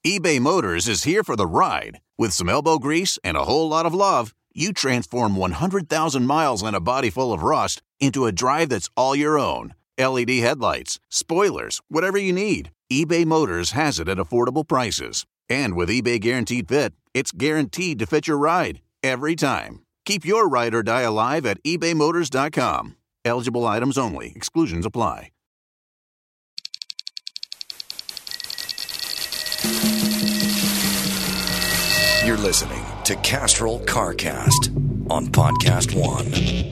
eBay Motors is here for the ride. With some elbow grease and a whole lot of love, you transform 100,000 miles and a body full of rust into a drive that's all your own. LED headlights, spoilers, whatever you need, eBay Motors has it at affordable prices. And with eBay Guaranteed Fit, it's guaranteed to fit your ride every time. Keep your ride or die alive at ebaymotors.com. Eligible items only. Exclusions apply. You're listening to Castrol CarCast on Podcast One.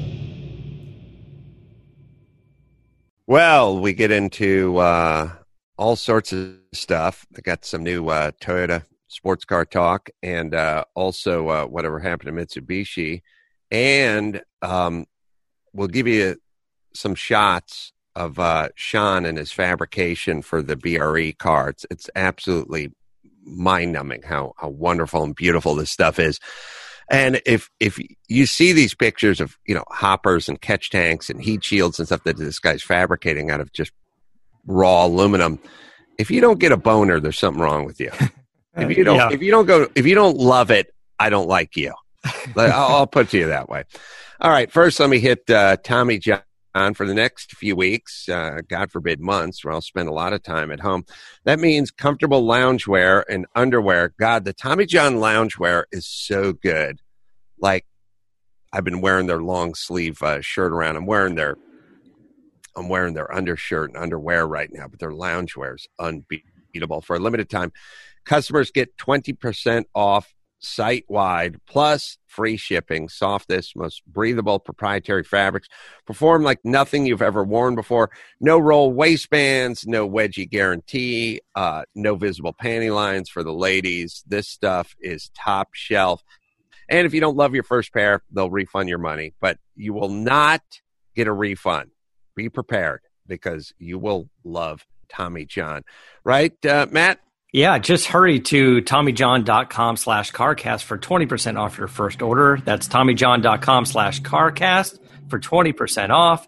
Well, we get into all sorts of stuff. I got some new Toyota sports car talk, and also whatever happened to Mitsubishi. And we'll give you some shots of Sean and his fabrication for the BRE car. It's absolutely mind-numbing how wonderful and beautiful this stuff is. And if you see these pictures of, hoppers and catch tanks and heat shields and stuff that this guy's fabricating out of just raw aluminum, if you don't get a boner, there's something wrong with you. If you don't love it, I don't like you. I'll put it to you that way. All right, first let me hit Tommy John for the next few weeks, God forbid months, where I'll spend a lot of time at home. That means comfortable loungewear and underwear. God, the Tommy John loungewear is so good. Like, I've been wearing their long sleeve shirt around. I'm wearing their undershirt and underwear right now, but their loungewear is unbeatable. For a limited time, customers get 20% off site-wide, plus free shipping. Softest, most breathable proprietary fabrics perform like nothing you've ever worn before. No roll waistbands, no wedgie guarantee, no visible panty lines for the ladies. This stuff is top shelf. And if you don't love your first pair, they'll refund your money, but you will not get a refund. Be prepared, because you will love Tommy John. Right, Matt? Yeah, just hurry to TommyJohn.com/CarCast for 20% off your first order. That's TommyJohn.com/CarCast for 20% off.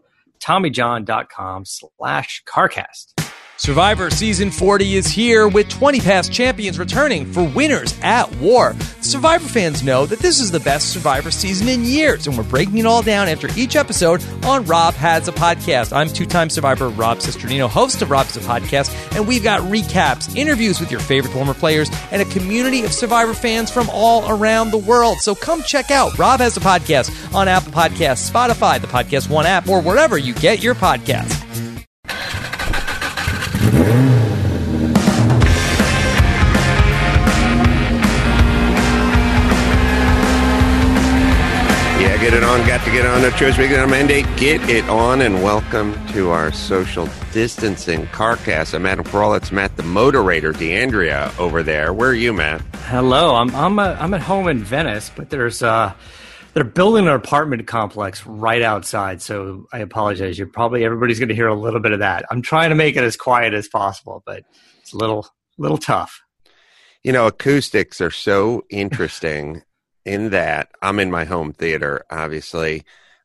TommyJohn.com/CarCast. Survivor Season 40 is here, with 20 past champions returning for Winners at War. Survivor fans know that this is the best Survivor season in years, and we're breaking it all down after each episode on Rob Has a Podcast. I'm two-time Survivor Rob Cesternino, host of Rob Has a Podcast, and we've got recaps, interviews with your favorite former players, and a community of Survivor fans from all around the world. So come check out Rob Has a Podcast on Apple Podcasts, Spotify, the Podcast One app, or wherever you get your podcasts. Get it on, got to get on. No choice, make it on mandate. Get it on, and welcome to our social distancing CarCast. I'm Adam Carolla. It's Matt the Moderator, D'Andrea over there. Where are you, Matt? Hello, I'm at home in Venice, but they're building an apartment complex right outside, so I apologize. Everybody's going to hear a little bit of that. I'm trying to make it as quiet as possible, but it's a little tough. Acoustics are so interesting. In that, I'm in my home theater, obviously.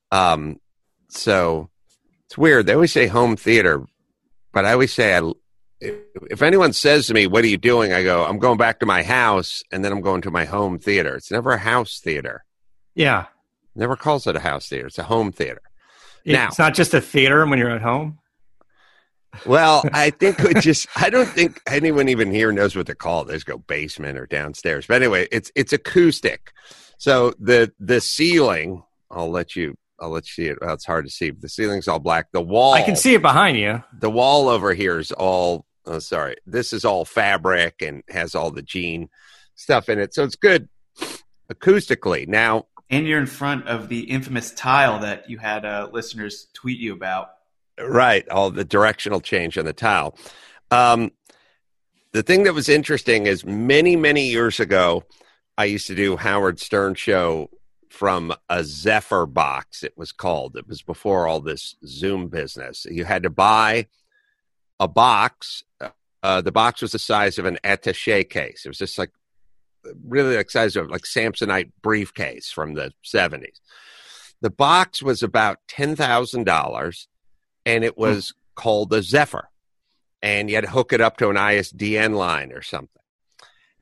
So it's weird. They always say home theater, but I always say, if anyone says to me, what are you doing? I go, I'm going back to my house, and then I'm going to my home theater. It's never a house theater. Yeah. Never calls it a house theater. It's a home theater. It's not just a theater when you're at home? Well, I don't think anyone even here knows what to call it. They just go basement or downstairs. But anyway, it's acoustic. So the ceiling, I'll let you see it. Well, it's hard to see. The ceiling's all black. The wall, I can see it behind you. The wall over here is all, this is all fabric and has all the jean stuff in it. So it's good acoustically. Now, and you're in front of the infamous tile that you had listeners tweet you about. Right, all the directional change on the tile. The thing that was interesting is many, many years ago, I used to do Howard Stern show from a Zephyr box, it was called. It was before all this Zoom business. You had to buy a box. The box was the size of an attaché case. It was just like really like size of like Samsonite briefcase from the 70s. The box was about $10,000, and it was called a Zephyr. And you had to hook it up to an ISDN line or something.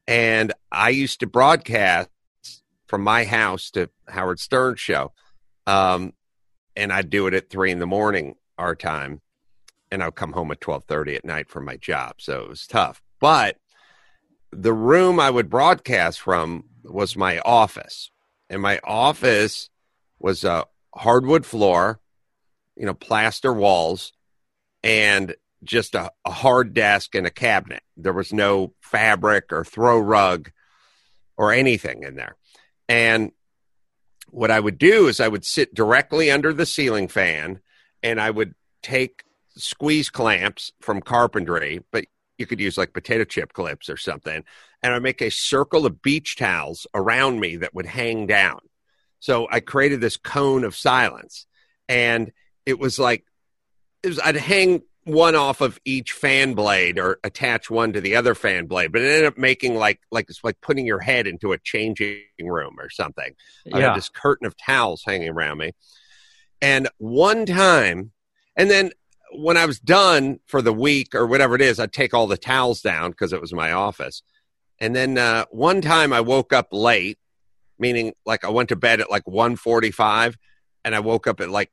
And I used to broadcast from my house to Howard Stern's show. And I'd do it at 3 a.m. our time. And I'd come home at 12:30 at night from my job. So it was tough. But the room I would broadcast from was my office. And my office was a hardwood floor, plaster walls, and just a hard desk and a cabinet. There was no fabric or throw rug or anything in there. And what I would do is I would sit directly under the ceiling fan, and I would take squeeze clamps from carpentry, but you could use like potato chip clips or something, and I'd make a circle of beach towels around me that would hang down. So I created this cone of silence, and it was like, I'd hang one off of each fan blade or attach one to the other fan blade, but it ended up making like it's like putting your head into a changing room or something. I had this curtain of towels hanging around me. And one time, and then when I was done for the week or whatever it is, I'd take all the towels down because it was my office. And then one time I woke up late, meaning like I went to bed at like 1:45 and I woke up at like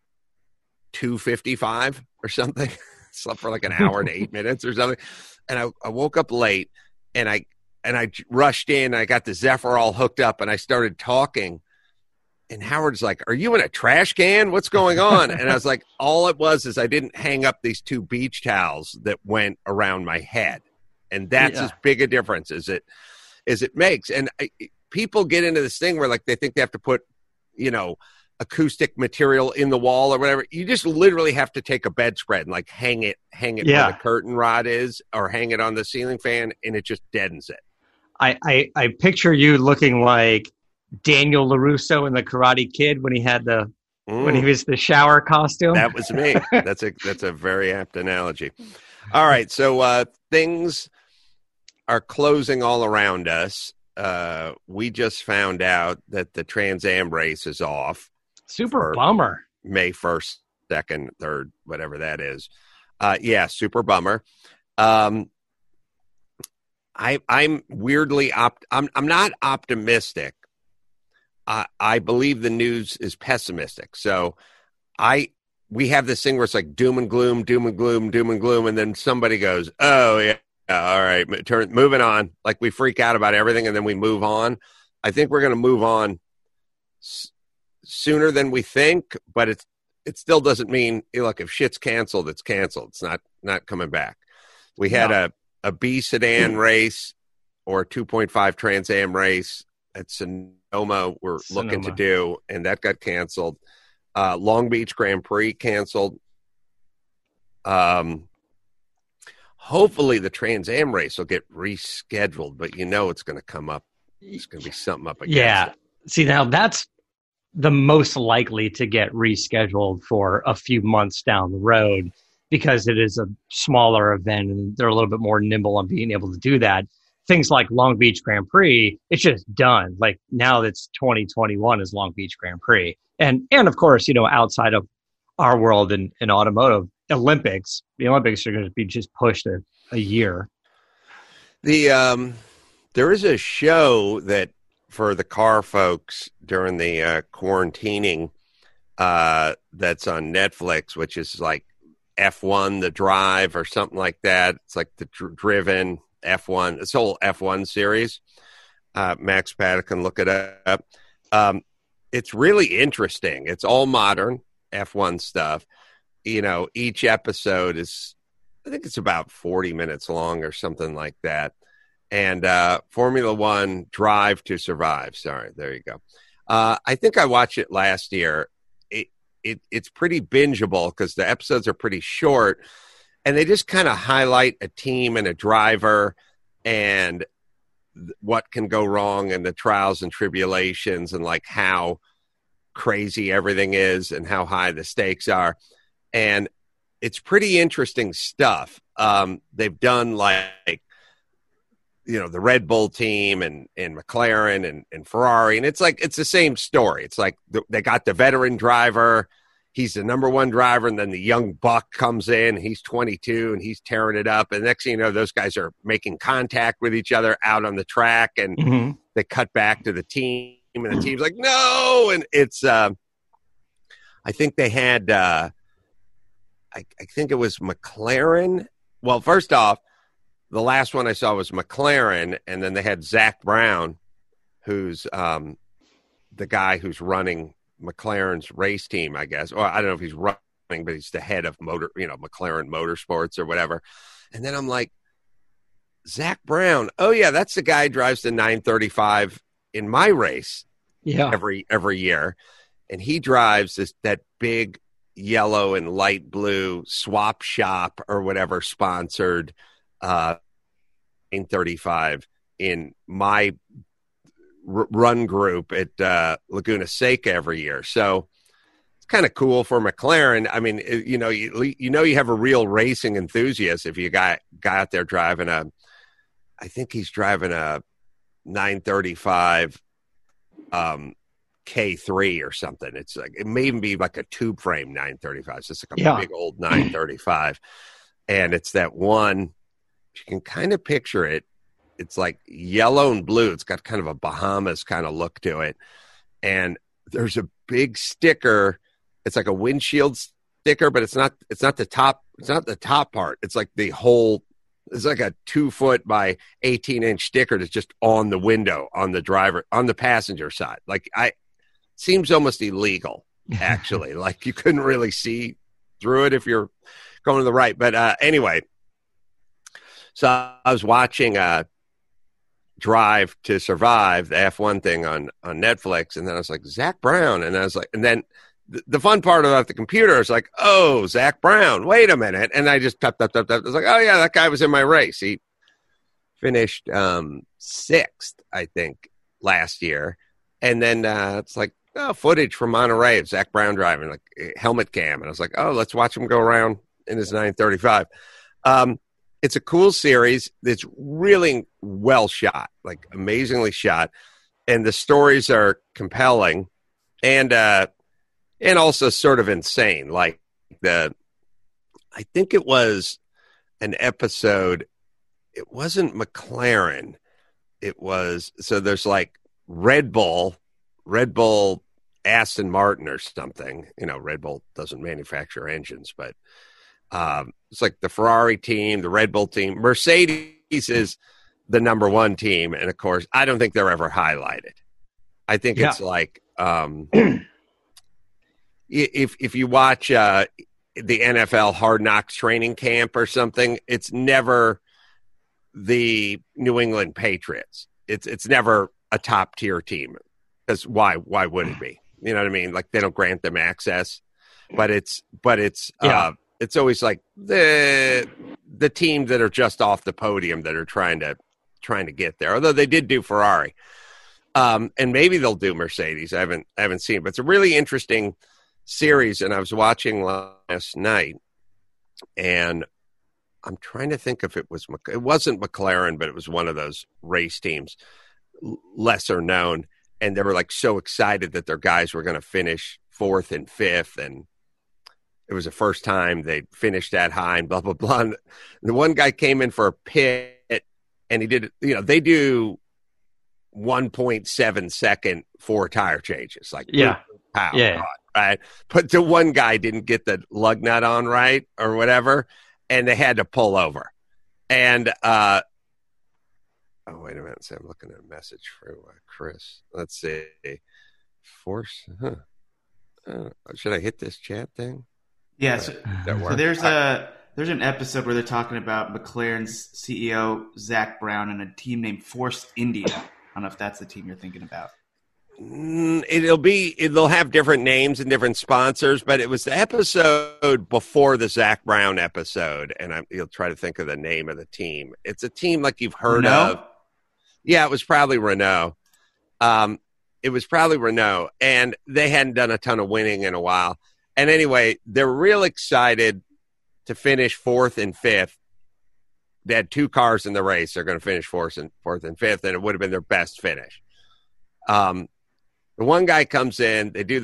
2:55 or something. Slept for like an hour and 8 minutes or something. And I woke up late and I rushed in. I got the Zephyr all hooked up and I started talking. And Howard's like, "Are you in a trash can? What's going on?" And I was like, all it was is I didn't hang up these 2 beach towels that went around my head. And that's as big a difference as it makes. And people get into this thing where like they think they have to put, acoustic material in the wall or whatever. You just literally have to take a bedspread and like hang it where the curtain rod is, or hang it on the ceiling fan, and it just deadens it. I picture you looking like Daniel LaRusso in the Karate Kid when he had when he was the shower costume. That was me. That's a very apt analogy. All right, so things are closing all around us. We just found out that the Trans Am race is off. Super bummer. May 1st, 2nd, 3rd, whatever that is. Super bummer. I'm weirdly I'm not optimistic. I believe the news is pessimistic. So we have this thing where it's like doom and gloom, doom and gloom, doom and gloom, and then somebody goes, "Oh yeah, all right, moving on." Like we freak out about everything and then we move on. I think we're going to move on sooner than we think, but it still doesn't mean, look, if shit's canceled, it's canceled. It's not coming back. We had a B sedan race or a 2.5 Trans Am race at Sonoma looking to do, and that got canceled. Long Beach Grand Prix canceled. Hopefully the Trans Am race will get rescheduled, but it's going to come up. It's going to be something up against it. See, now that's the most likely to get rescheduled for a few months down the road because it is a smaller event and they're a little bit more nimble on being able to do that. Things like Long Beach Grand Prix, it's just done. Like now that's 2021 is Long Beach Grand Prix. And of course, outside of our world in automotive, the Olympics are going to be just pushed a year. There is a show that for the car folks during the quarantining that's on Netflix, which is like F1 The Drive or something like that. It's like the driven F1, this whole F1 series. Max Paddock can look it up. It's really interesting. It's all modern F1 stuff. Each episode is, I think it's about 40 minutes long or something like that. And Formula One Drive to Survive. Sorry, there you go. I think I watched it last year. It's pretty bingeable because the episodes are pretty short, and they just kind of highlight a team and a driver and what can go wrong and the trials and tribulations and like how crazy everything is and how high the stakes are. And it's pretty interesting stuff. They've done like, the Red Bull team and McLaren and Ferrari. And it's like, it's the same story. It's like they got the veteran driver. he's the number one driver, and then the young buck comes in. He's 22, and he's tearing it up. And next thing you know, those guys are making contact with each other out on the track, and they cut back to the team, and the team's like, no! And it's I think they had I think it was McLaren. Well, first off, the last one I saw was McLaren, and then they had Zach Brown, who's the guy who's running McLaren's race team, I guess. Or I don't know if he's running, but he's the head of McLaren Motorsports or whatever. And then I'm like, Zach Brown. Oh yeah, that's the guy who drives the 935 in my race. Yeah, every year, and he drives that big yellow and light blue Swap Shop or whatever sponsored 935 in my run group at Laguna Seca every year. So it's kind of cool for McLaren. I mean, you have a real racing enthusiast if you got out there driving I think he's driving a 935 K3 or something. It's like, it may even be like a tube frame 935. So it's like a big old 935. And it's that one, you can kind of picture it. It's like yellow and blue. It's got kind of a Bahamas kind of look to it. And there's a big sticker. It's like a windshield sticker, but it's not the top. It's not the top part. It's like the whole, it's like a 2-foot by 18-inch sticker that's just on the window, on the driver, on the passenger side. Like seems almost illegal, actually. Like you couldn't really see through it if you're going to the right. But anyway, so I was watching Drive to Survive, the F1 thing on Netflix, and then I was like, Zach Brown. And I was like, and then the fun part about the computer is like, oh, Zach Brown, wait a minute. And I just tapped. I was like, oh yeah, that guy was in my race. He finished 6th, I think, last year. And then it's like, footage from Monterey of Zach Brown driving, like helmet cam. And I was like, oh, let's watch him go around in his 935. It's a cool series. It's really well shot, like amazingly shot. And the stories are compelling and also sort of insane. Like I think it was an episode. It wasn't McLaren. It was, so there's like Red Bull, Aston Martin or something. Red Bull doesn't manufacture engines, but it's like the Ferrari team, the Red Bull team. Mercedes is the number one team. And of course, I don't think they're ever highlighted. I think it's like, if you watch the NFL Hard Knocks training camp or something, it's never the New England Patriots. It's never a top tier team. Because why would it be? You know what I mean? Like they don't grant them access, but it's always like the teams that are just off the podium that are trying to get there. Although they did do Ferrari, and maybe they'll do Mercedes. I haven't seen, but it's a really interesting series. And I was watching last night, and I'm trying to think if it wasn't McLaren, but it was one of those race teams, lesser known. And they were like so excited that their guys were going to finish 4th and 5th. And it was the first time they finished that high and blah, blah, blah. And the one guy came in for a pit and he did, they do 1.7 second 4 tire changes. Like, pow, right? But the one guy didn't get the lug nut on right or whatever. And they had to pull over. And, oh, wait a minute. So I'm looking at a message from Chris. Let's see. Force. Should I hit this chat thing? Yeah. So there's an episode where they're talking about McLaren's CEO, Zach Brown, and a team named Force India. I don't know if that's the team you're thinking about. They'll have different names and different sponsors, but it was the episode before the Zach Brown episode. And you'll try to think of the name of the team. It's a team like you've heard of. Yeah, it was probably Renault. And they hadn't done a ton of winning in a while. And anyway, they're real excited to finish 4th and 5th. They had 2 cars in the race. They're going to finish 4th and 5th, and it would have been their best finish. The one guy comes in. They do the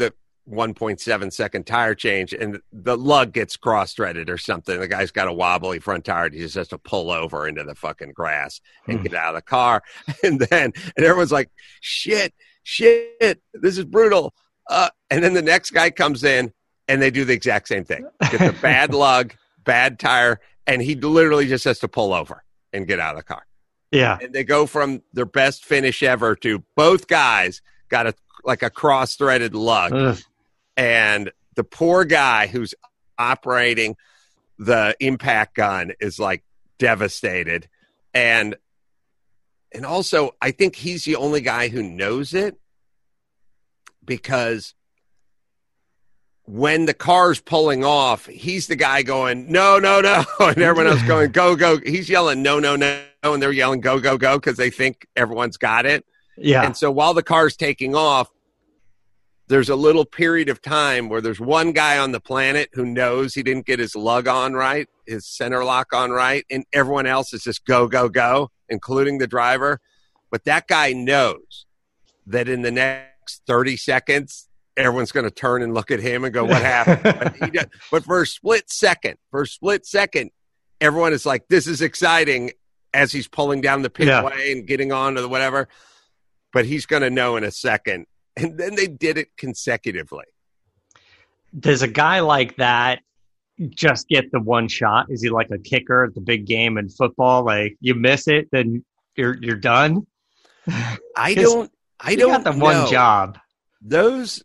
1.7 second tire change, and the lug gets cross-threaded or something. The guy's got a wobbly front tire. He just has to pull over into the fucking grass and get out of the car. And everyone's like, shit, this is brutal. And then the next guy comes in, and they do the exact same thing. Get the bad lug, bad tire, and he literally just has to pull over and get out of the car. Yeah. And they go from their best finish ever to both guys got a cross-threaded lug. Ugh. And the poor guy who's operating the impact gun is like devastated. And also, I think he's the only guy who knows it, because when the car's pulling off, he's the guy going, no, and everyone else going, go. He's yelling, no, and they're yelling, go, because they think everyone's got it. Yeah. And so while the car's taking off, there's a little period of time where there's one guy on the planet who knows he didn't get his lug on right, his center lock on right, and everyone else is just go, including the driver. But that guy knows that in the next 30 seconds, everyone's going to turn and look at him and go, what happened? But for a split second, everyone is like, this is exciting, as he's pulling down the pitway and getting on to the whatever. But he's going to know in a second. And then they did it consecutively. Does a guy like that just get the one shot? Is he like a kicker at the big game in football? Like, you miss it, then you're done? I don't got the one job. Those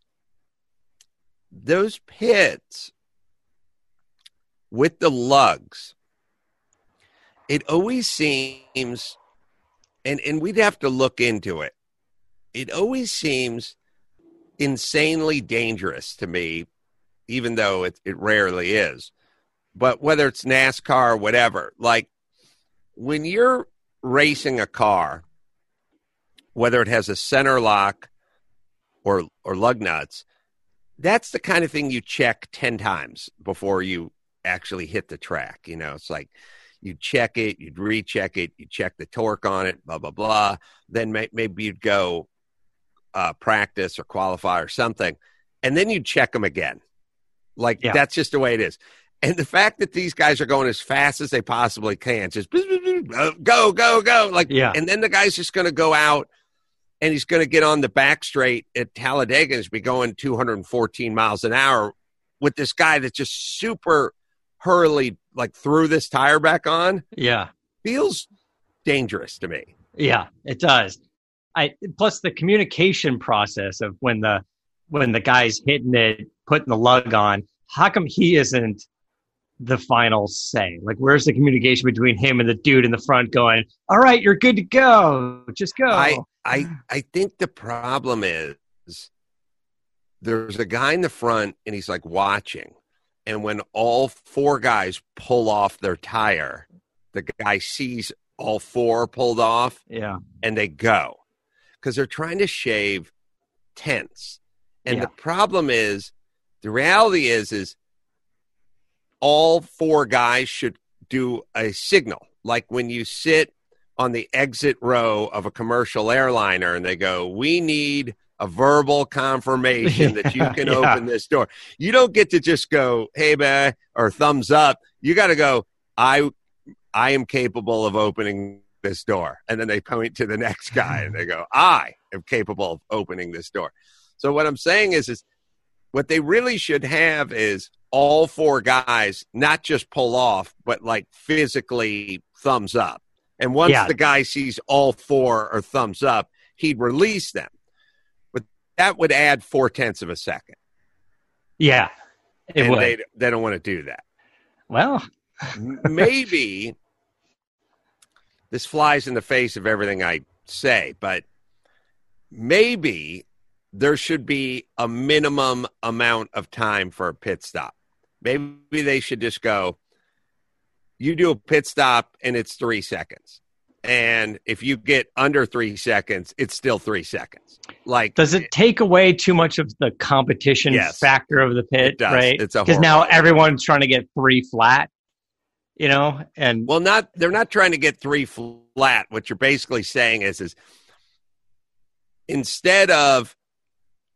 pits with the lugs, it always seems, and we'd have to look into it, it always seems insanely dangerous to me, even though it rarely is. But whether it's NASCAR or whatever, like when you're racing a car, whether it has a center lock or lug nuts, that's the kind of thing you check 10 times before you actually hit the track. You know, it's like you check it, you'd recheck it, you check the torque on it, blah, blah, blah. Then maybe you'd go practice or qualify or something, and then you check them again. Like, that's just the way it is. And the fact that these guys are going as fast as they possibly can, just go, like, and then the guy's just going to go out and he's going to get on the back straight at Talladega and be going 214 miles an hour with this guy that's just super hurriedly, like, threw this tire back on. Yeah. Feels dangerous to me. Yeah, it does. Plus the communication process of when the guy's hitting it, putting the lug on, how come he isn't the final say? Like, where's the communication between him and the dude in the front going, all right, you're good to go, just go? I think the problem is there's a guy in the front and he's like watching, and when all four guys pull off their tire, the guy sees all four pulled off, and they go, because they're trying to shave tenths. And the problem is, the reality is all four guys should do a signal. Like when you sit on the exit row of a commercial airliner and they go, we need a verbal confirmation that you can open this door. You don't get to just go, hey, man, or thumbs up. You got to go, I am capable of opening this door. And then they point to the next guy and they go, I am capable of opening this door. So what I'm saying is what they really should have is all four guys not just pull off, but like physically thumbs up. And once the guy sees all four are thumbs up, he'd release them. But that would add 0.4 of a second. Yeah, it would. They don't want to do that. Well, maybe this flies in the face of everything I say, but maybe there should be a minimum amount of time for a pit stop. Maybe they should just go, you do a pit stop and it's 3 seconds. And if you get under 3 seconds, it's still 3 seconds. Like, does it take away too much of the competition factor of the pit? It does. Right? Because now everyone's trying to get 3 flat, you know? And they're not trying to get 3 flat. What you're basically saying is instead of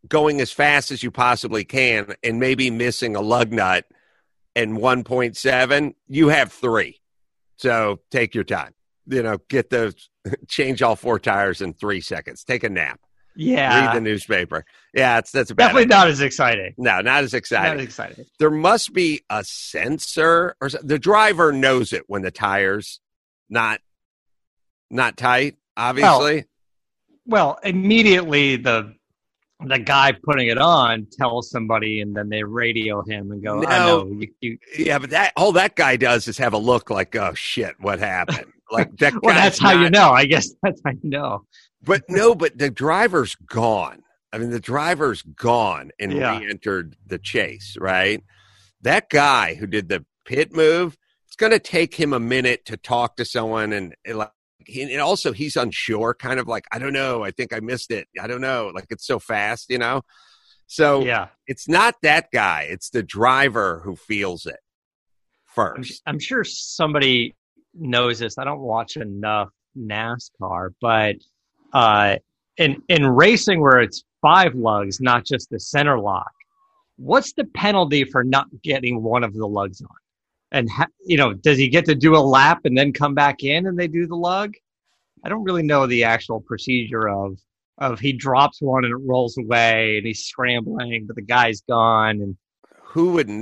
going as fast as you possibly can and maybe missing a lug nut and 1.7, you have 3. So take your time. Get those, change all 4 tires in 3 seconds. Take a nap. Yeah. Read the newspaper. Yeah, that's a bad definitely idea. not as exciting. No, not as exciting. Not as exciting. There must be a sensor, or the driver knows it when the tire's not tight, obviously. Well, immediately the guy putting it on tells somebody, and then they radio him and go, No. I know. Yeah, but that guy does is have a look like, oh, shit, what happened? Like that. Well, that's how you know. I guess that's how you know. But the driver's gone. I mean, the driver's gone and re-entered the chase, right? That guy who did the pit move, it's going to take him a minute to talk to someone. And also he's unsure, kind of like, I don't know. I think I missed it. I don't know. Like, it's so fast, So it's not that guy. It's the driver who feels it first. I'm sure somebody knows this. I don't watch enough NASCAR, but in racing where it's 5 lugs, not just the center lock, what's the penalty for not getting one of the lugs on? And does he get to do a lap and then come back in and they do the lug? I don't really know the actual procedure of he drops one and it rolls away and he's scrambling, but the guy's gone. And who would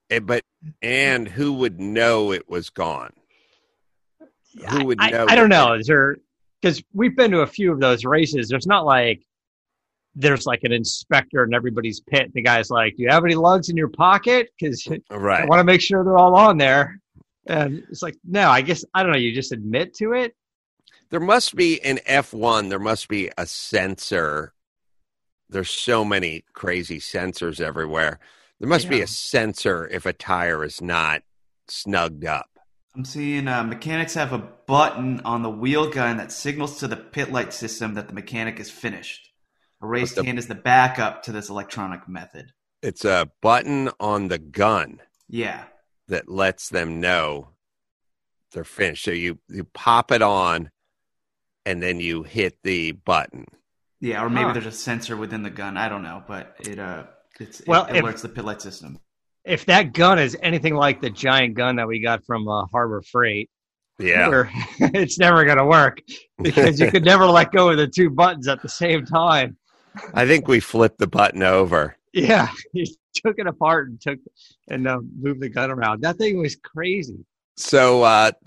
know it was gone? Who would know? I don't know. Because we've been to a few of those races. There's not like there's like an inspector in everybody's pit. The guy's like, do you have any lugs in your pocket? Because I want to make sure they're all on there. And it's like, no, I guess, I don't know. You just admit to it. There must be in F1, there must be a sensor. There's so many crazy sensors everywhere. There must be a sensor if a tire is not snugged up. I'm seeing mechanics have a button on the wheel gun that signals to the pit light system that the mechanic is finished. A raised hand is the backup to this electronic method. It's a button on the gun. Yeah. That lets them know they're finished. So you pop it on and then you hit the button. Yeah, or maybe there's a sensor within the gun. I don't know, but it alerts the pit light system. If that gun is anything like the giant gun that we got from Harbor Freight, it's never going to work because you could never let go of the 2 buttons at the same time. I think we flipped the button over. Yeah, he took it apart and moved the gun around. That thing was crazy. So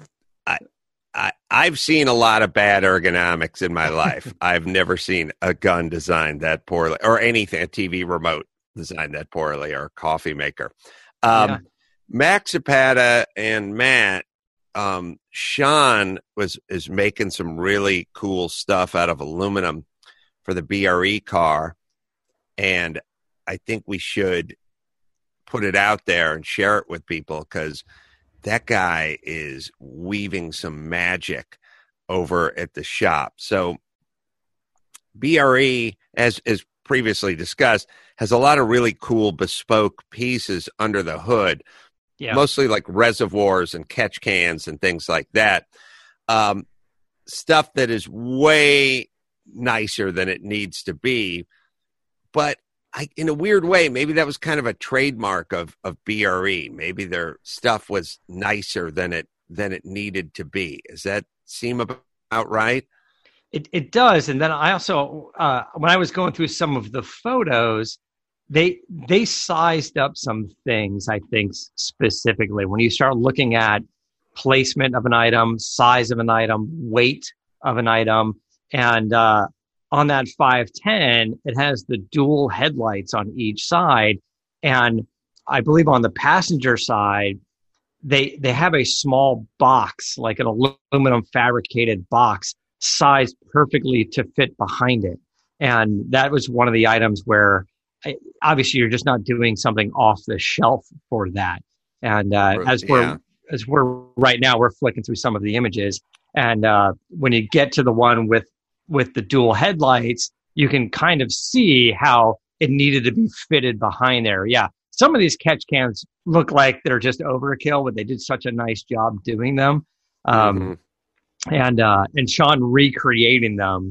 I've seen a lot of bad ergonomics in my life. I've never seen a gun designed that poorly, or anything, a TV remote designed that poorly, or a coffee maker. Max Zapata and Matt, Sean is making some really cool stuff out of aluminum for the BRE car, and I think we should put it out there and share it with people, because that guy is weaving some magic over at the shop. So BRE, as previously discussed, has a lot of really cool bespoke pieces under the hood, mostly like reservoirs and catch cans and things like that. Stuff that is way nicer than it needs to be. But in a weird way, maybe that was kind of a trademark of BRE. Maybe their stuff was nicer than it needed to be. Does that seem about right? It does. And then I also, when I was going through some of the photos, they sized up some things, I think, specifically. When you start looking at placement of an item, size of an item, weight of an item, and on that 510, it has the dual headlights on each side. And I believe on the passenger side, they have a small box, like an aluminum fabricated box, sized perfectly to fit behind it. And that was one of the items where obviously you're just not doing something off the shelf for that. And as we're right now, we're flicking through some of the images. And when you get to the one with the dual headlights, you can kind of see how it needed to be fitted behind there. Yeah. Some of these catch cans look like they're just overkill, but they did such a nice job doing them. And Sean recreating them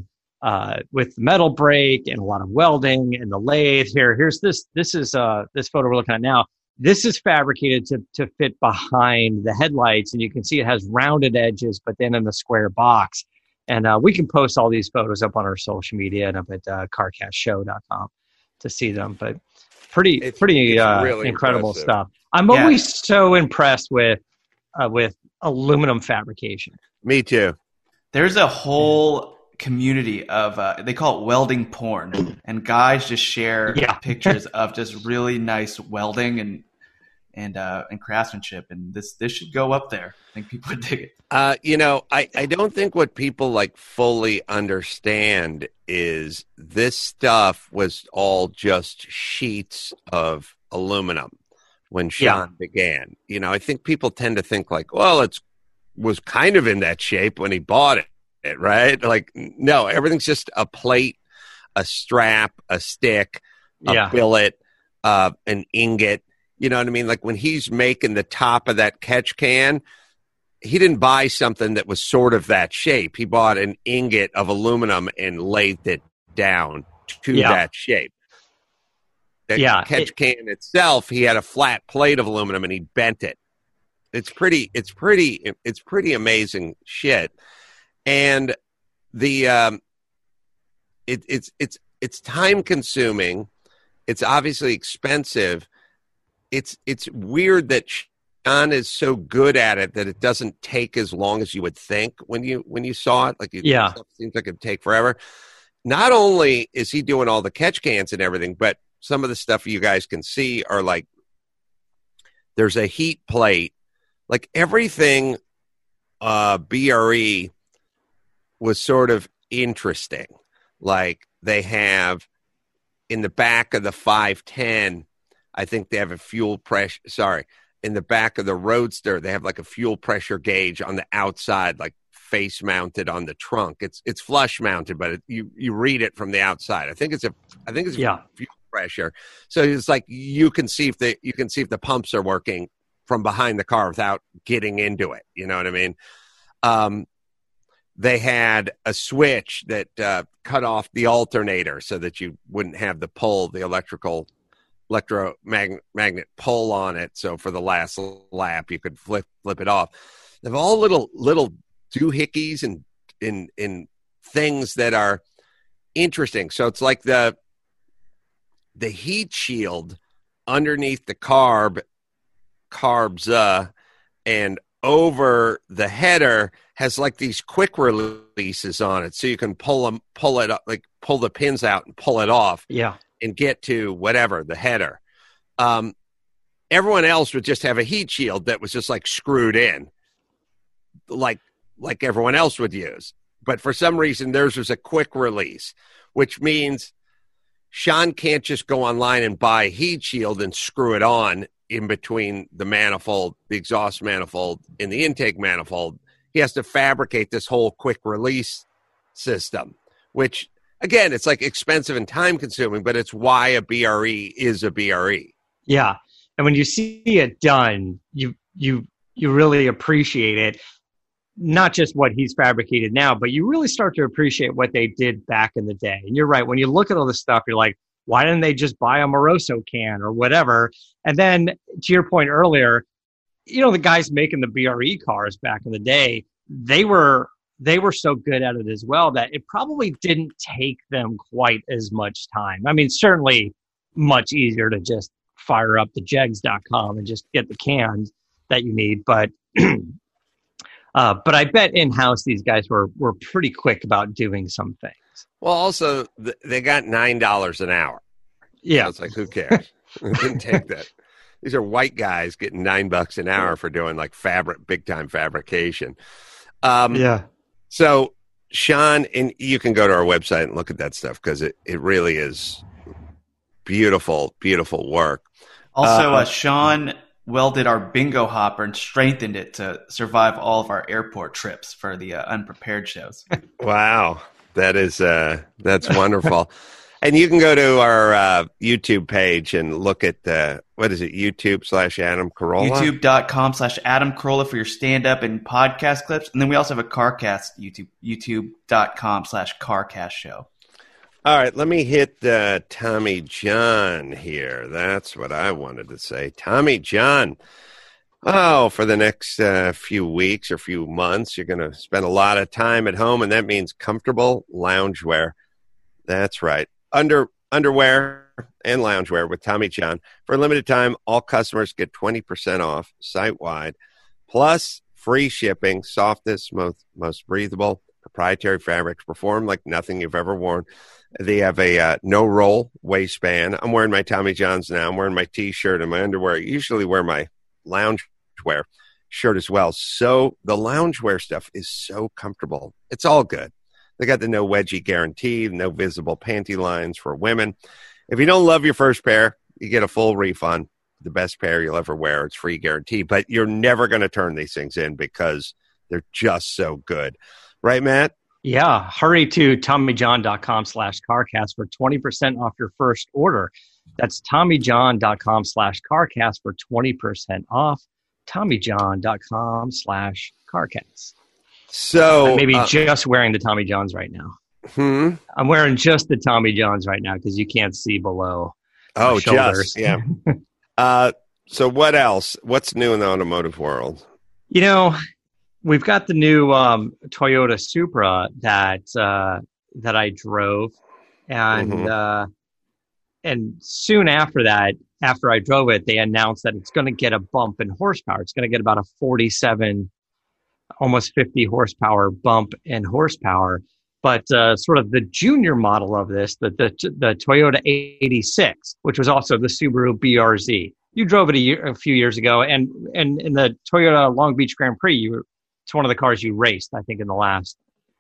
with metal brake and a lot of welding and the lathe. Here's this. This is this photo we're looking at now. This is fabricated to fit behind the headlights, and you can see it has rounded edges, but then in the square box. And we can post all these photos up on our social media and up at carcastshow.com to see them. But pretty really incredible impressive stuff. I'm always so impressed with aluminum fabrication. Me too. There's a whole community of they call it welding porn, and guys just share pictures of just really nice welding and craftsmanship, and this should go up there. I think people would dig it. I don't think what people like fully understand is this stuff was all just sheets of aluminum when Sean began. I think people tend to think like, well, it was kind of in that shape when he bought it, right? Like, no, everything's just a plate, a strap, a stick, a billet, an ingot. You know what I mean? Like when he's making the top of that catch can, he didn't buy something that was sort of that shape. He bought an ingot of aluminum and lathed it down to that shape. The catch can itself, he had a flat plate of aluminum and he bent it. It's pretty amazing shit. And the it's time consuming. It's obviously expensive. It's weird that Sean is so good at it that it doesn't take as long as you would think when you saw it. Like it seems like it'd take forever. Not only is he doing all the catch cans and everything, but some of the stuff you guys can see are like there's a heat plate. Like everything BRE was sort of interesting. Like they have in the back of the 510, I think they have a fuel pressure. Sorry. In the back of the Roadster, they have like a fuel pressure gauge on the outside, like face mounted on the trunk. It's flush mounted, but you read it from the outside. I think it's fuel pressure. So it's like you can see if the pumps are working from behind the car without getting into it. You know what I mean? They had a switch that cut off the alternator so that you wouldn't have the pull, the electromagnet pull on it. So for the last lap, you could flip it off. They have all little doohickeys and in things that are interesting. So it's like the heat shield underneath the carbs, and over the header has like these quick releases on it, so you can pull it up, like pull the pins out and pull it off. Yeah. And get to whatever, the header. Everyone else would just have a heat shield that was just like screwed in, like everyone else would use. But for some reason, theirs was a quick release, which means Sean can't just go online and buy a heat shield and screw it on in between the manifold, the exhaust manifold, and the intake manifold. He has to fabricate this whole quick release system, which... Again, it's like expensive and time consuming, but it's why a BRE is a BRE. Yeah. And when you see it done, you really appreciate it. Not just what he's fabricated now, but you really start to appreciate what they did back in the day. And you're right. When you look at all this stuff, you're like, why didn't they just buy a Moroso can or whatever? And then to your point earlier, the guys making the BRE cars back in the day, they were so good at it as well that it probably didn't take them quite as much time. I mean, certainly much easier to just fire up the jegs.com and just get the cans that you need. But I bet in-house these guys were pretty quick about doing some things. Well, also, they got $9 an hour. Yeah. So it's like, who cares? It didn't take that. These are white guys getting $9 an hour for doing like big-time fabrication. So, Sean, and you can go to our website and look at that stuff because it really is beautiful, beautiful work. Also, Sean welded our bingo hopper and strengthened it to survive all of our airport trips for the unprepared shows. Wow, that's wonderful. And you can go to our YouTube page and look at what is it, YouTube/Adam Carolla? YouTube.com/Adam Carolla for your stand-up and podcast clips. And then we also have a CarCast YouTube.com/CarCast show. All right, let me hit Tommy John here. That's what I wanted to say. Tommy John. Oh, for the next few weeks or few months, you're going to spend a lot of time at home, and that means comfortable loungewear. That's right. Underwear and loungewear with Tommy John. For a limited time, all customers get 20% off site-wide, plus free shipping, softest, most breathable, proprietary fabrics, perform like nothing you've ever worn. They have a no-roll waistband. I'm wearing my Tommy Johns now. I'm wearing my T-shirt and my underwear. I usually wear my loungewear shirt as well. So the loungewear stuff is so comfortable. It's all good. They got the no wedgie guarantee, no visible panty lines for women. If you don't love your first pair, you get a full refund. The best pair you'll ever wear. It's free guarantee, but you're never going to turn these things in because they're just so good. Right, Matt? Yeah. Hurry to TommyJohn.com/CarCast for 20% off your first order. That's TommyJohn.com/CarCast for 20% off. TommyJohn.com/CarCast. So maybe just wearing the Tommy Johns right now. I'm wearing just the Tommy Johns right now because you can't see below. Oh, shoulders. Just yeah. So what else? What's new in the automotive world? You know, we've got the new Toyota Supra that I drove, and and soon after that, after I drove it, they announced that it's going to get a bump in horsepower. It's going to get about a 47, almost 50 horsepower bump in horsepower. But sort of the junior model of this, the Toyota 86, which was also the Subaru BRZ. You drove it a few years ago, and in the Toyota Long Beach Grand Prix, it's one of the cars you raced. I think in the last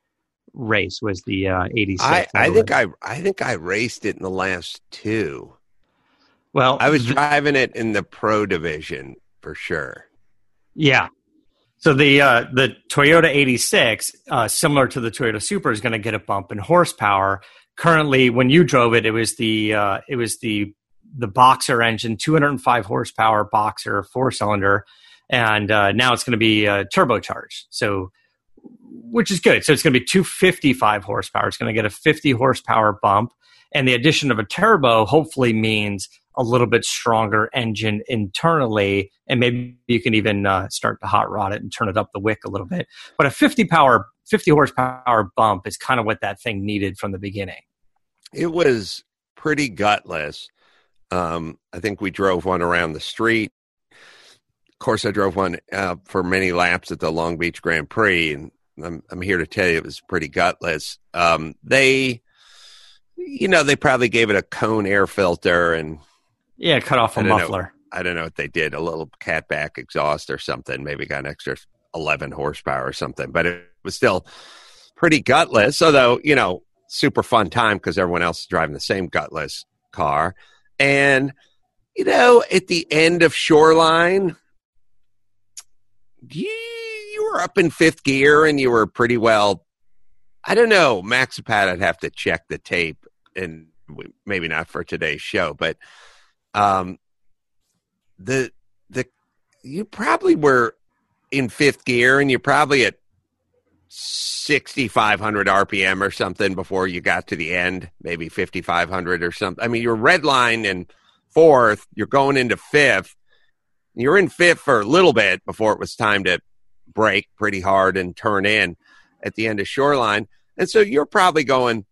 race was the 86. I think I raced it in the last two. Well, I was driving it in the Pro division for sure. Yeah. So the Toyota 86, similar to the Toyota Supra, is going to get a bump in horsepower. Currently, when you drove it, it was the Boxer engine, 205 horsepower Boxer 4-cylinder, and now it's going to be turbocharged. So, which is good. So it's going to be 255 horsepower. It's going to get a 50 horsepower bump, and the addition of a turbo hopefully means a little bit stronger engine internally, and maybe you can even start to hot rod it and turn it up the wick a little bit. But a 50 horsepower bump is kind of what that thing needed from the beginning. It was pretty gutless. I think we drove one around the street. Of course, I drove one for many laps at the Long Beach Grand Prix, and I'm here to tell you it was pretty gutless. They probably gave it a cone air filter and cut off a muffler. I don't know what they did, a little catback exhaust or something, maybe got an extra 11 horsepower or something, but it was still pretty gutless, although, super fun time because everyone else is driving the same gutless car. And, at the end of Shoreline, you were up in fifth gear and you were pretty well, I don't know, Max Pat, I'd have to check the tape, and maybe not for today's show, but you probably were in fifth gear and you're probably at 6,500 RPM or something before you got to the end, maybe 5,500 or something. I mean, you're redlined in fourth, you're going into fifth. You're in fifth for a little bit before it was time to brake pretty hard and turn in at the end of Shoreline. And so you're probably going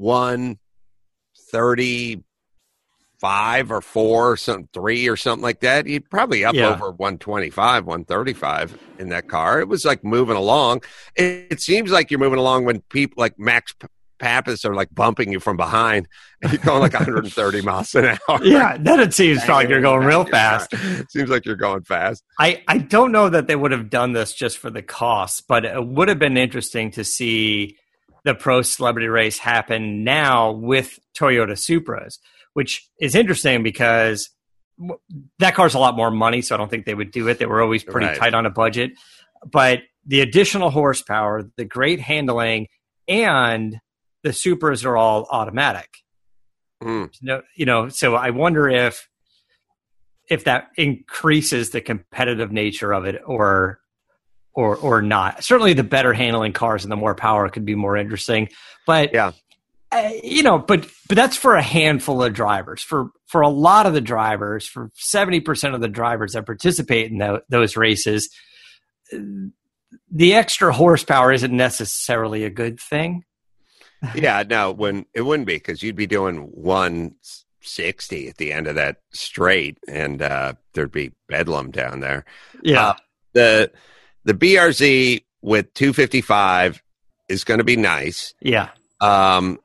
135 or 4 or something, 3 or something like that. You'd probably up over 125, 135 in that car. It was like moving along. It seems like you're moving along when people like Max Pappas are like bumping you from behind and you're going like 130 miles an hour. Yeah, then it seems like you're going real fast. It seems like you're going fast. I don't know that they would have done this just for the costs, but it would have been interesting to see the Pro Celebrity Race happen now with Toyota Supras, which is interesting because that car's a lot more money, so I don't think they would do it. They were always pretty tight on a budget. But the additional horsepower, the great handling, and the Supras are all automatic. No, so I wonder if that increases the competitive nature of it or not. Certainly the better handling cars and the more power could be more interesting. But, yeah. But that's for a handful of drivers. For a lot of the drivers, for 70% of the drivers that participate in those races, the extra horsepower isn't necessarily a good thing. Yeah, no, it wouldn't be, because you'd be doing 160 at the end of that straight, and there'd be bedlam down there. Yeah. The BRZ with 255 is going to be nice. Yeah. And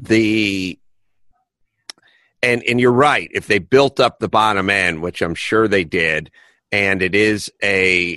you're right. If they built up the bottom end, which I'm sure they did, and it is a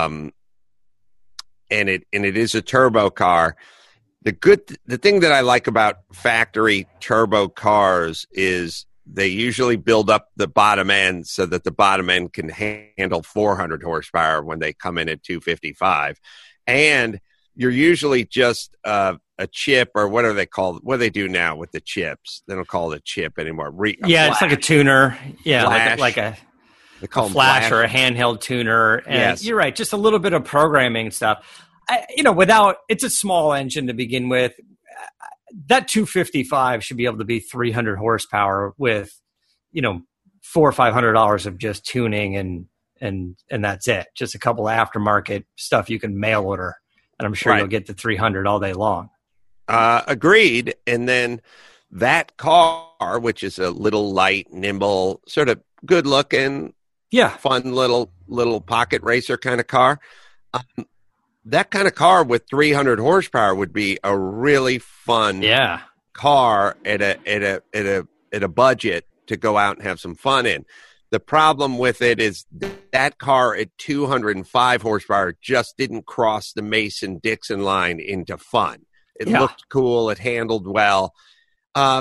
it is a turbo car. The thing that I like about factory turbo cars is they usually build up the bottom end so that the bottom end can handle 400 horsepower when they come in at 255. And you're usually just a chip, or what are they called? What do they do now with the chips? They don't call it a chip anymore. It's like a tuner. Yeah, flash. like a call flash or a handheld tuner. And yes. You're right, just a little bit of programming stuff. It's a small engine to begin with. That 255 should be able to be 300 horsepower with, $400 or $500 of just tuning and that's it. Just a couple of aftermarket stuff you can mail order, and I'm sure you'll get to 300 all day long. Agreed. And then that car, which is a little light, nimble, sort of good looking, fun little pocket racer kind of car. That kind of car with 300 horsepower would be a really fun car at a budget to go out and have some fun in. The problem with it is that car at 205 horsepower just didn't cross the Mason-Dixon line into fun. It looked cool. It handled well. The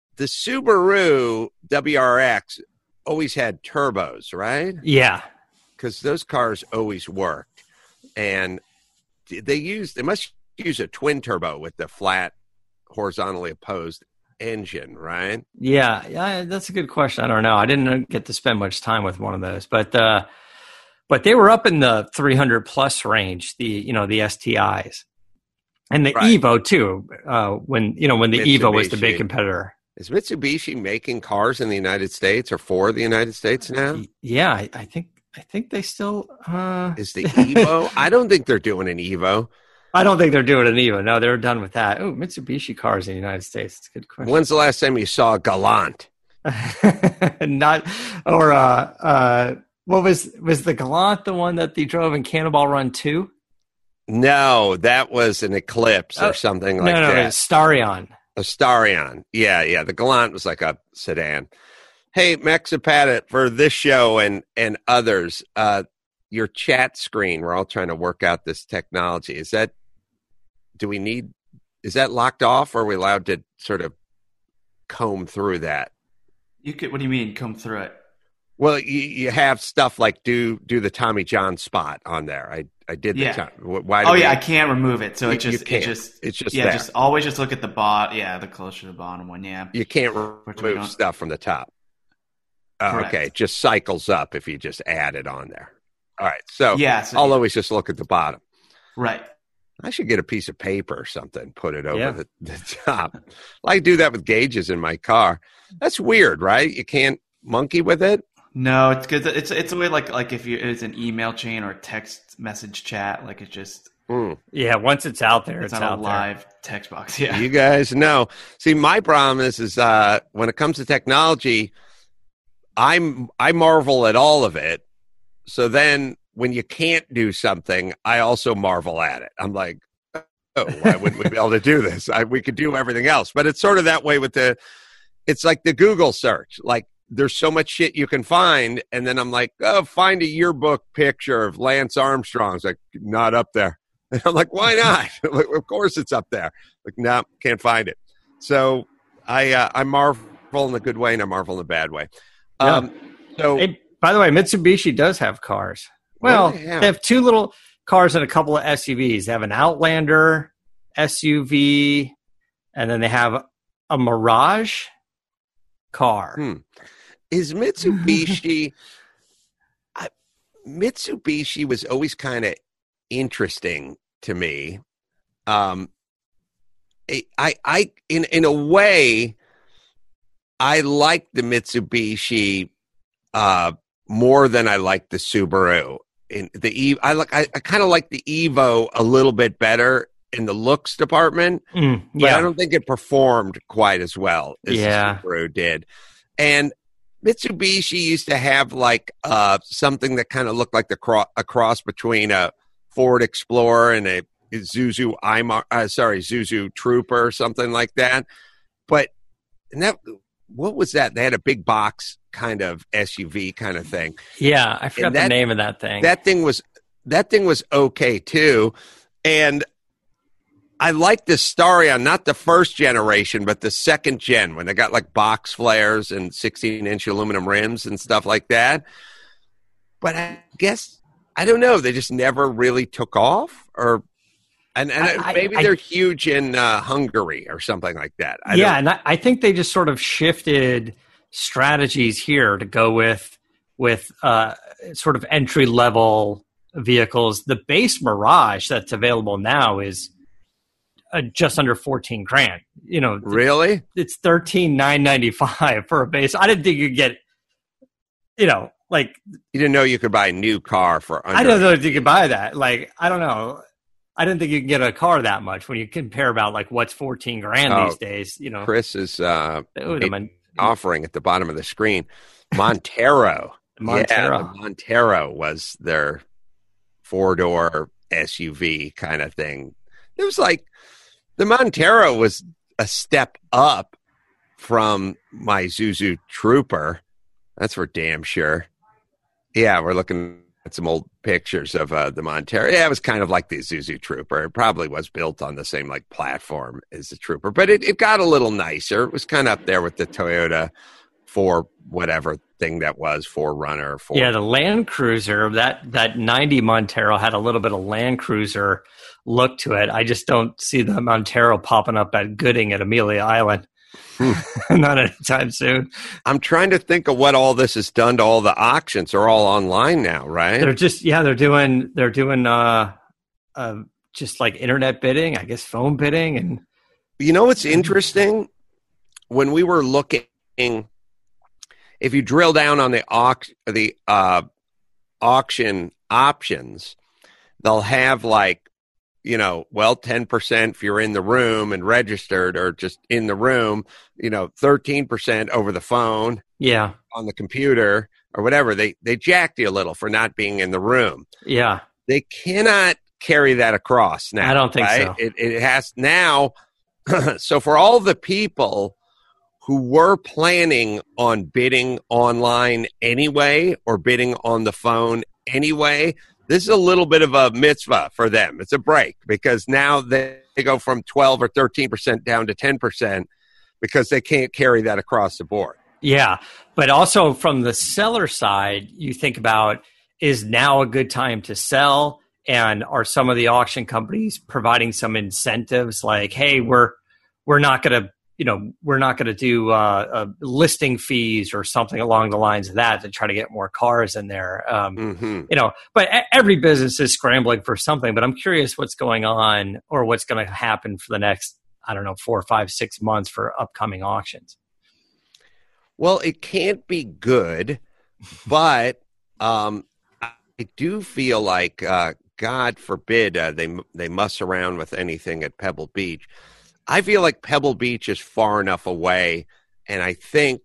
Subaru WRX always had turbos, right? Yeah. Because those cars always worked. And they must use a twin turbo with the flat, horizontally opposed engine, right? Yeah, that's a good question. I don't know. I didn't get to spend much time with one of those, but they were up in the 300 plus range. The STIs and the Evo too. When the Evo was the big competitor. Is Mitsubishi making cars in the United States or for the United States now? Yeah, I think they still is the Evo. I don't think they're doing an Evo. I don't think they're doing an Evo. No, they're done with that. Oh, Mitsubishi cars in the United States. It's a good question. When's the last time you saw a Galant? What was the Galant the one that they drove in Cannonball Run 2? No, that was an Eclipse or something like that. No, it was Starion. A Starion. Yeah. The Galant was like a sedan. Hey, Mexapat, for this show and others, your chat screen, we're all trying to work out this technology. Is that locked off, or are we allowed to sort of comb through that? What do you mean, comb through it? Well, you have stuff like do the Tommy John spot on there. I did the why? I can't remove it. So it's just there. Just always look at the bottom. Yeah, the closer to the bottom one. Yeah, you can't remove stuff from the top. Oh, okay, just cycles up if you just add it on there. All right, so I'll always just look at the bottom. Right. I should get a piece of paper or something, put it over the top. I do that with gauges in my car. That's weird, right? You can't monkey with it. No, it's good. It's a way like if it's an email chain or a text message chat, like it just. Yeah, once it's out there, it's on out a live text box. Yeah, you guys know. See, my problem is when it comes to technology, I marvel at all of it. So then when you can't do something, I also marvel at it. I'm like, oh, why wouldn't we be able to do this? We could do everything else. But it's sort of that way it's like the Google search. Like there's so much shit you can find. And then I'm like, oh, find a yearbook picture of Lance Armstrong. It's like, not up there. And I'm like, why not? Like, of course it's up there. Like, no, can't find it. So I marvel in a good way and I marvel in a bad way. Hey, by the way, Mitsubishi does have cars. Well, they have two little cars and a couple of SUVs. They have an Outlander SUV, and then they have a Mirage. car. Is Mitsubishi? Mitsubishi was always kind of interesting to me. I in a way, I like the Mitsubishi more than I like the Subaru. In the I kind of like the Evo a little bit better in the looks department, but I don't think it performed quite as well as the Subaru did. And Mitsubishi used to have like something that kind of looked like a cross between a Ford Explorer and a Isuzu Isuzu Trooper or something like that. But what was that? They had a big box kind of SUV kind of thing. Yeah, I forgot the name of that thing. That thing was okay too, and I like the Starion, not the first generation, but the second gen when they got like box flares and 16-inch aluminum rims and stuff like that. But I guess I don't know. They just never really took off, and maybe they're huge in Hungary or something like that. I think they just sort of shifted strategies here to go with sort of entry level vehicles. The base Mirage that's available now is just under 14 grand. Really? It's 13,995 for a base. I didn't think you'd get, like, you didn't know you could buy a new car for under. I don't know if you could buy that. Like, I don't know. I didn't think you can get a car that much when you compare about like what's 14 grand these days. Chris is offering at the bottom of the screen. Montero. Montero. The Montero was their 4-door SUV kind of thing. It was like the Montero was a step up from my Isuzu Trooper. That's for damn sure. Yeah, we're looking at some old pictures of the Montero. Yeah, it was kind of like the Isuzu Trooper. It probably was built on the same like platform as the Trooper, but it got a little nicer. It was kind of up there with the Toyota 4 whatever thing that was, 4Runner. Yeah, the Land Cruiser, that 90 Montero had a little bit of Land Cruiser look to it. I just don't see the Montero popping up at Gooding at Amelia Island. Not anytime soon. I'm trying to think of what all this has done to all the auctions. Are all online now, right? They're just they're doing just like internet bidding, I guess phone bidding. And you know what's interesting? When we were looking, if you drill down on the auction options, they'll have like 10% if you're in the room and registered or just in the room, 13% over the phone. Yeah. On the computer or whatever. They jacked you a little for not being in the room. Yeah. They cannot carry that across now. I don't think right? so. It has now. So for all the people who were planning on bidding online anyway or bidding on the phone anyway, this is a little bit of a mitzvah for them. It's a break because now they go from 12 or 13% down to 10% because they can't carry that across the board. Yeah. But also from the seller side, you think about, is now a good time to sell? And are some of the auction companies providing some incentives like, hey, we're not going to, we're not going to do listing fees or something along the lines of that to try to get more cars in there. But every business is scrambling for something. But I'm curious what's going on or what's going to happen for the next, 4, 5, 6 months for upcoming auctions. Well, it can't be good, but I do feel like, God forbid, they muss around with anything at Pebble Beach. I feel like Pebble Beach is far enough away, and I think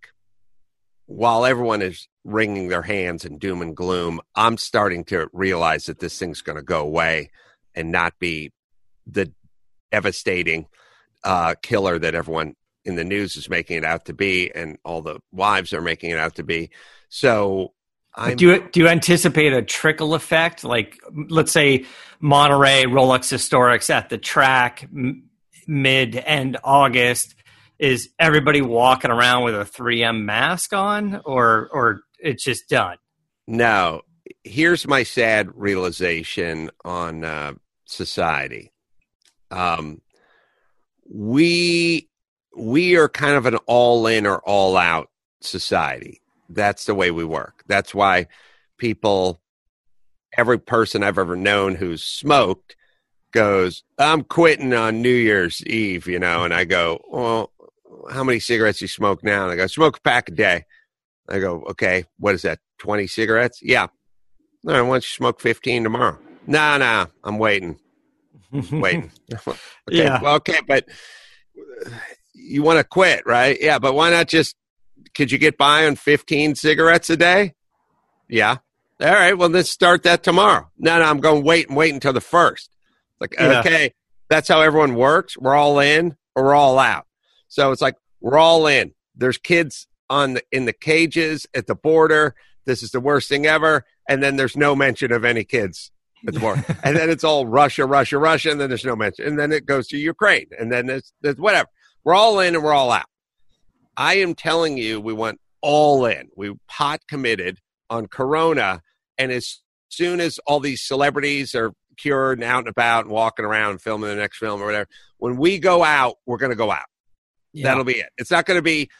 while everyone is wringing their hands in doom and gloom, I'm starting to realize that this thing's going to go away and not be the devastating killer that everyone in the news is making it out to be, and all the wives are making it out to be. So do you anticipate a trickle effect? Like, let's say Monterey Rolex Historics at the track mid-end August, is everybody walking around with a 3M mask on, or it's just done? No. Here's my sad realization on society. We are kind of an all-in or all-out society. That's the way we work. That's why every person I've ever known who's smoked goes, I'm quitting on New Year's Eve, and I go, well, how many cigarettes do you smoke now? And they go, smoke a pack a day. I go, okay, what is that, 20 cigarettes? Yeah. All right, why don't you smoke 15 tomorrow? No, I'm waiting. Okay, yeah. Well, okay, but you want to quit, right? Yeah, but why not could you get by on 15 cigarettes a day? Yeah. All right, well, let's start that tomorrow. No, I'm going to wait until the 1st. Like, okay, that's how everyone works. We're all in or we're all out. So it's like, we're all in. There's kids in the cages at the border. This is the worst thing ever. And then there's no mention of any kids at the border. And then it's all Russia. And then there's no mention. And then it goes to Ukraine. And then there's whatever. We're all in and we're all out. I am telling you, we went all in. We pot committed on Corona. And as soon as all these celebrities are cured and out and about and walking around and filming the next film or whatever, when we go out, we're going to go out. Yeah. That'll be it. It's not going to be,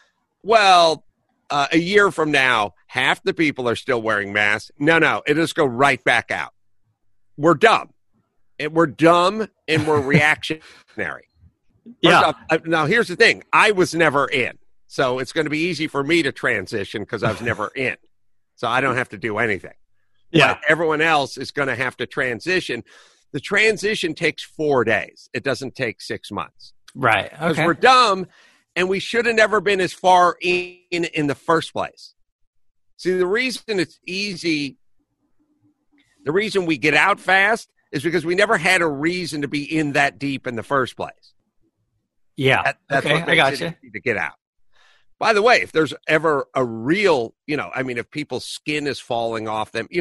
a year from now, half the people are still wearing masks. No, it'll just go right back out. We're dumb. We're dumb and we're reactionary. Yeah. Now, here's the thing. I was never in. So it's going to be easy for me to transition because I was never in. So I don't have to do anything. Yeah. But everyone else is going to have to transition. The transition takes 4 days. It doesn't take 6 months. Right. Because okay. we're dumb and we should have never been as far in the first place. See, the reason it's easy, the reason we get out fast is because we never had a reason to be in that deep in the first place. Yeah. That's okay. what makes I got it you. easy to get out. By the way, if there's ever a real, if people's skin is falling off them,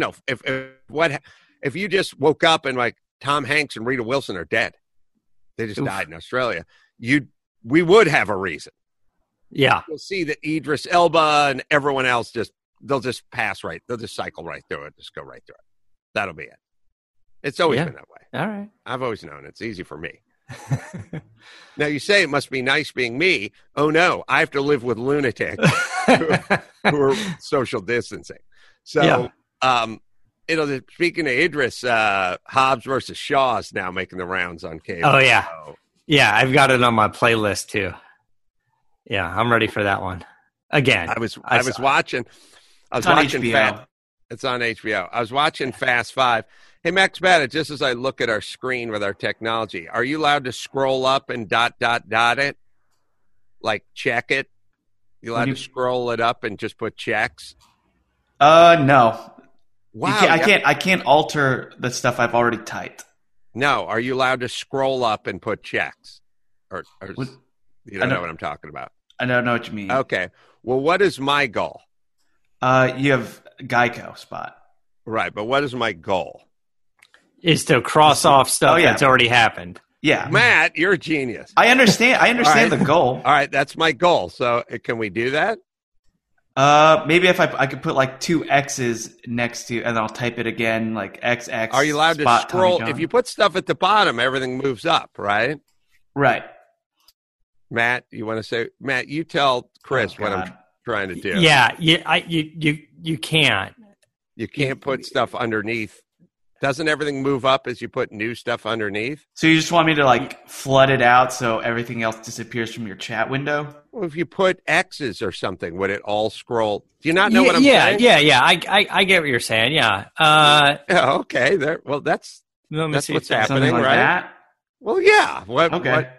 if you just woke up and like Tom Hanks and Rita Wilson are dead, they just died in Australia, we would have a reason. Yeah. You'll see that Idris Elba and everyone else they'll just pass right. They'll just cycle right through it. Just go right through it. That'll be it. It's always been that way. All right. I've always known it's easy for me. Now you say it must be nice being me. Oh no, I have to live with lunatics who are social distancing. So, speaking of Idris, Hobbs versus Shaw is now making the rounds on cable. Oh yeah, yeah. I've got it on my playlist too. Yeah, I'm ready for that one. Again, I was watching HBO. It's on HBO. I was watching Fast Five. Hey, Max Bada, just as I look at our screen with our technology, are you allowed to scroll up and dot it? Like check it? You allowed to scroll it up and just put checks? No. Wow. I can't alter the stuff I've already typed. No. Are you allowed to scroll up and put checks? Or you don't know what I'm talking about? I don't know what you mean. Okay. Well, what is my goal? You have Geico spot. Right. But what is my goal? Is to cross off stuff that's already happened. Yeah. Matt, you're a genius. I understand the goal. All right, that's my goal. So can we do that? Maybe if I could put like 2 X's next to, and then I'll type it again, like XX. Are you allowed to scroll? If you put stuff at the bottom, everything moves up, right? Right. Matt, you want to say? Matt, you tell Chris what I'm trying to do. Yeah, you can't. You can't put stuff underneath. Doesn't everything move up as you put new stuff underneath? So you just want me to like flood it out so everything else disappears from your chat window? Well, if you put X's or something, would it all scroll? Do you not know what I'm saying? Yeah. I get what you're saying. Yeah. Okay. That's what's happening, like right? That? Well, yeah. Okay.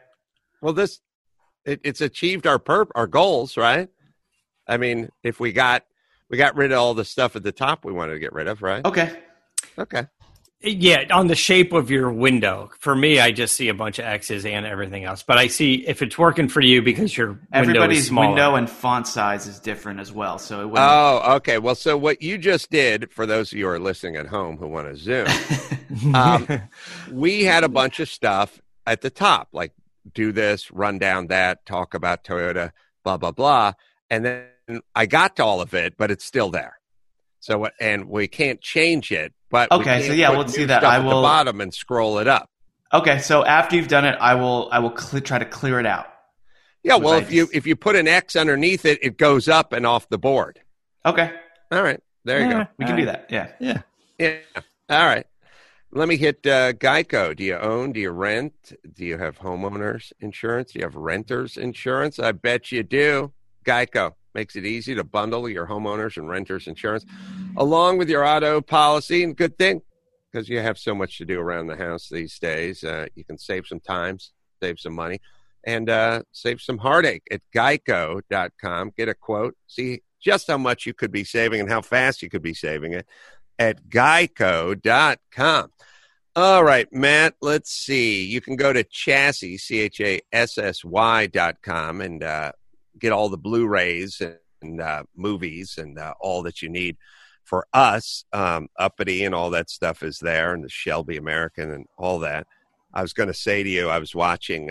It's achieved our goals, right? I mean, if we got rid of all the stuff at the top we wanted to get rid of, right? Okay. Yeah, on the shape of your window. For me, I just see a bunch of X's and everything else. But I see if it's working for you because your everybody's window is window and font size is different as well. So it wouldn't... Oh, okay. Well, so what you just did, for those of you who are listening at home who want to Zoom, we had a bunch of stuff at the top, like do this, run down that, talk about Toyota, blah, blah, blah. And then I got to all of it, but it's still there. So, and we can't change it. But okay, so let's do that. I will at the bottom and scroll it up. Okay, so after you've done it, I will try to clear it out. Yeah, well, if you put an X underneath it, it goes up and off the board. Okay. All right. There you go. We can do that. Yeah. Yeah. All right. Let me hit Geico. Do you own? Do you rent? Do you have homeowners insurance? Do you have renters insurance? I bet you do. Geico makes it easy to bundle your homeowners and renters insurance along with your auto policy. And good thing, because you have so much to do around the house these days. You can save some time, save some money, and save some heartache at geico.com. Get a quote. See just how much you could be saving and how fast you could be saving it at geico.com. All right, Matt, let's see. You can go to Chassy, CHASSY.com, and get all the Blu-rays and movies and all that you need for us. Uppity and all that stuff is there, and the Shelby American and all that. I was going to say to you, I was watching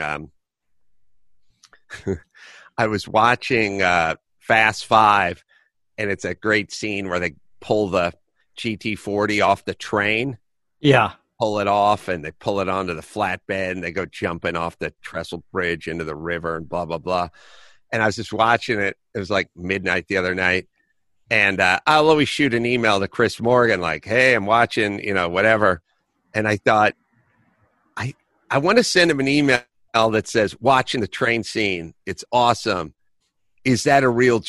Fast Five, and it's a great scene where they pull the GT40 off the train. Yeah. Pull it off, and they pull it onto the flatbed, and they go jumping off the trestle bridge into the river and blah, blah, blah. And I was just watching it. It was like midnight the other night. And I'll always shoot an email to Chris Morgan like, hey, I'm watching, whatever. And I thought, I want to send him an email that says, watching the train scene. It's awesome. Is that a real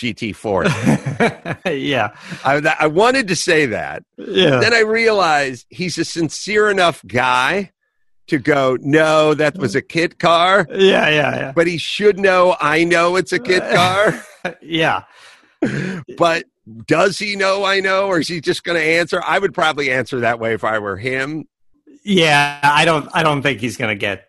GT40? Yeah. I wanted to say that. Yeah. Then I realized he's a sincere enough guy to go, no, that was a kit car. Yeah. But he should know I know it's a kit car. Yeah. But does he know I know, or is he just going to answer? I would probably answer that way if I were him. Yeah, I don't think he's going to get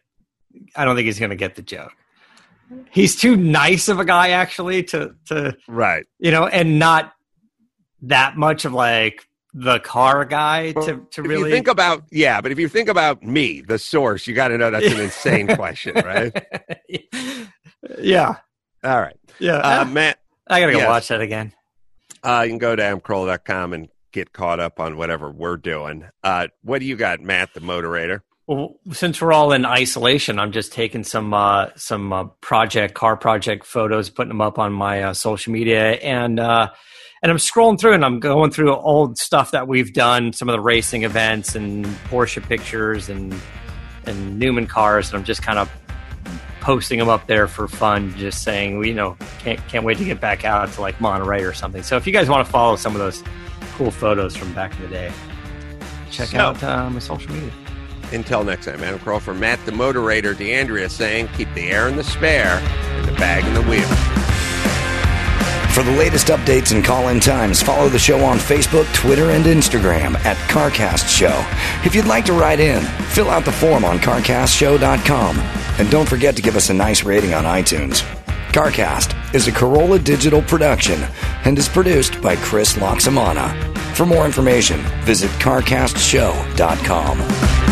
the joke. He's too nice of a guy, actually, to right, and not that much of like the car guy to really think about. Yeah, but if you think about me, the source, you got to know that's an insane question, right? Yeah. All right. Yeah, Matt, I gotta go watch that again. You can go to adamcarolla.com and get caught up on whatever we're doing. What do you got, Matt, the Moderator? Well, since we're all in isolation, I'm just taking some car project photos, putting them up on my social media, and I'm scrolling through and I'm going through old stuff that we've done, some of the racing events and Porsche pictures and Newman cars, and I'm just kind of posting them up there for fun, just saying, can't wait to get back out to like Monterey or something. So if you guys want to follow some of those cool photos from back in the day, check out my social media. Until next time, Adam Carolla for Matt, the Moderator, DeAndrea saying, keep the air in the spare and the bag in the wheel. For the latest updates and call-in times, follow the show on Facebook, Twitter, and Instagram at CarCast Show. If you'd like to write in, fill out the form on CarCastShow.com. And don't forget to give us a nice rating on iTunes. CarCast is a Carolla digital production and is produced by Chris Loxamana. For more information, visit CarCastShow.com.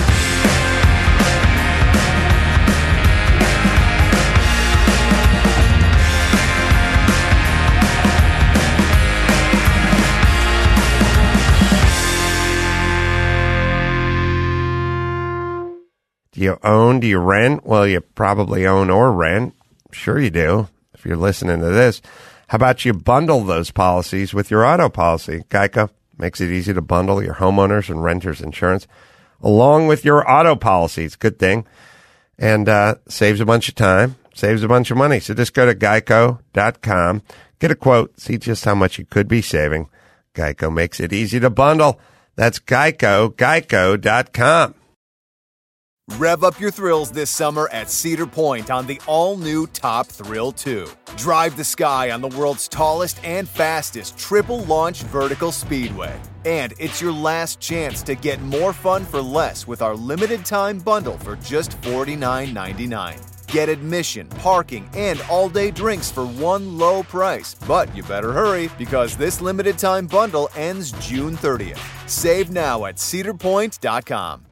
Do you own? Do you rent? Well, you probably own or rent. Sure you do, if you're listening to this. How about you bundle those policies with your auto policy? Geico makes it easy to bundle your homeowners and renters insurance along with your auto policies. Good thing. And saves a bunch of time, saves a bunch of money. So just go to geico.com, get a quote, see just how much you could be saving. Geico makes it easy to bundle. That's geico.com. Rev up your thrills this summer at Cedar Point on the all-new Top Thrill 2. Drive the sky on the world's tallest and fastest triple-launch vertical speedway. And it's your last chance to get more fun for less with our limited-time bundle for just $49.99. Get admission, parking, and all-day drinks for one low price. But you better hurry, because this limited-time bundle ends June 30th. Save now at cedarpoint.com.